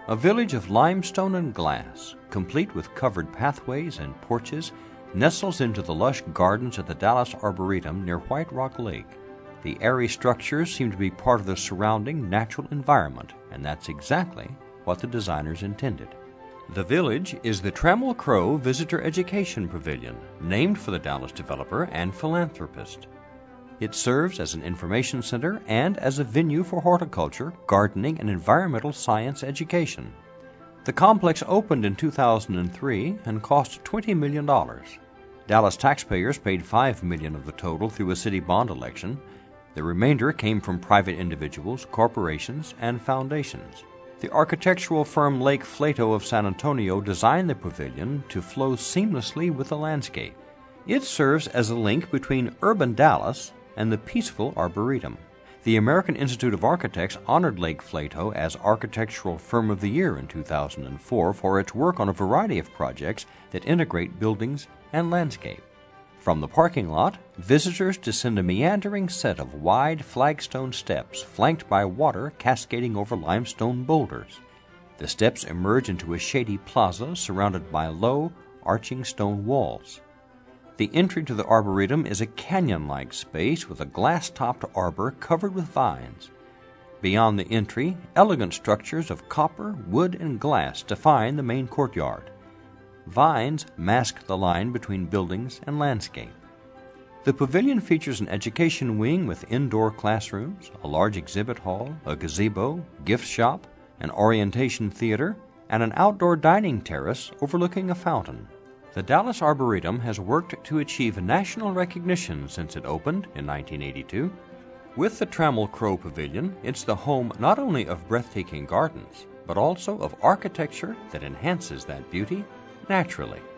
A village of limestone and glass, complete with covered pathways and porches, nestles into the lush gardens of the Dallas Arboretum near White Rock Lake. The airy structures seem to be part of the surrounding natural environment, and that's exactly what the designers intended. The village is the Trammell Crow Visitor Education Pavilion, named for the Dallas developer and philanthropist. It serves as an information center and as a venue for horticulture, gardening, and environmental science education. The complex opened in 2003 and cost $20 million. Dallas taxpayers paid $5 million of the total through a city bond election. The remainder came from private individuals, corporations, and foundations. The architectural firm Lake Flato of San Antonio designed the pavilion to flow seamlessly with the landscape. It serves as a link between urban Dallas and the peaceful Arboretum. The American Institute of Architects honored Lake Flato as Architectural Firm of the Year in 2004 for its work on a variety of projects that integrate buildings and landscape. From the parking lot, visitors descend a meandering set of wide flagstone steps flanked by water cascading over limestone boulders. The steps emerge into a shady plaza surrounded by low, arching stone walls. The entry to the Arboretum is a canyon-like space with a glass-topped arbor covered with vines. Beyond the entry, elegant structures of copper, wood, and glass define the main courtyard. Vines mask the line between buildings and landscape. The pavilion features an education wing with indoor classrooms, a large exhibit hall, a gazebo, gift shop, an orientation theater, and an outdoor dining terrace overlooking a fountain. The Dallas Arboretum has worked to achieve national recognition since it opened in 1982. With the Trammell Crow Pavilion, it's the home not only of breathtaking gardens, but also of architecture that enhances that beauty naturally.